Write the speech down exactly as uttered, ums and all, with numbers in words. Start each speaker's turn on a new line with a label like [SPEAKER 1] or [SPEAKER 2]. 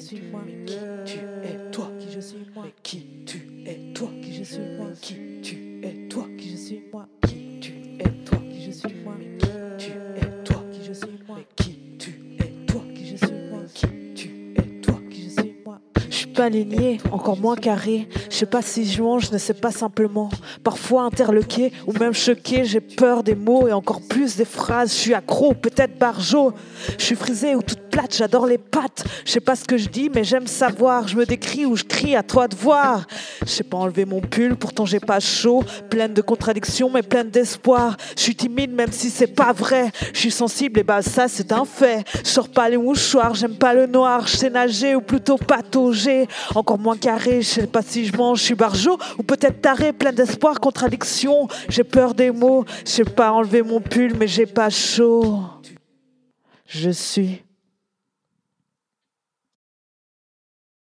[SPEAKER 1] suis moi.
[SPEAKER 2] Qui tu es toi?
[SPEAKER 1] Qui je suis moi.
[SPEAKER 2] Mais qui tu es toi?
[SPEAKER 1] Qui je suis moi.
[SPEAKER 2] Qui tu es toi?
[SPEAKER 1] Qui je suis moi.
[SPEAKER 2] Qui tu es toi?
[SPEAKER 1] Qui je suis moi.
[SPEAKER 2] Tu es toi?
[SPEAKER 1] Qui je suis moi.
[SPEAKER 2] Mais qui tu es toi?
[SPEAKER 1] Qui je suis moi.
[SPEAKER 2] Qui tu es toi?
[SPEAKER 1] Qui je suis moi.
[SPEAKER 3] Je suis pas aligné, encore moins carré. Je sais pas si je mange, je ne sais pas simplement. Parfois interloqué ou même choqué, j'ai peur des mots et encore plus des phrases. Je suis accro, peut-être barjot. Je suis frisée ou toute plate, j'adore les pattes. Je sais pas ce que je dis, mais j'aime savoir. Je me décris ou je crie, à toi de voir. Je sais pas enlever mon pull, pourtant j'ai pas chaud. Pleine de contradictions, mais pleine d'espoir. Je suis timide, même si c'est pas vrai. Je suis sensible, et bah ça c'est un fait. Je sors pas les mouchoirs, j'aime pas le noir. Je sais nager ou plutôt patauger. Encore moins carré, je sais pas si je mange, je suis barjot ou peut-être taré, plein d'espoir, contradiction. J'ai peur des mots, je sais pas enlever mon pull, mais j'ai pas chaud. Je suis